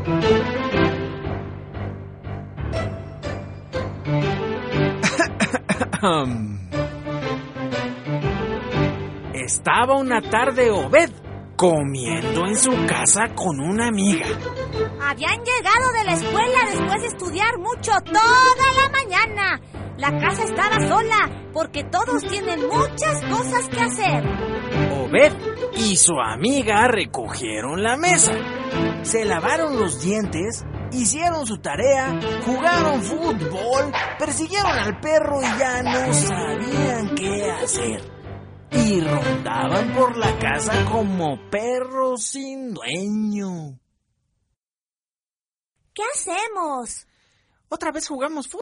Estaba una tarde Obed comiendo en su casa con una amiga. Habían llegado de la escuela después de estudiar mucho toda la mañana. La casa estaba sola porque todos tienen muchas cosas que hacer. Obed y su amiga recogieron la mesa, se lavaron los dientes, hicieron su tarea, jugaron fútbol, persiguieron al perro y ya no sabían qué hacer. Y rondaban por la casa como perros sin dueño. ¿Qué hacemos? Otra vez jugamos fútbol.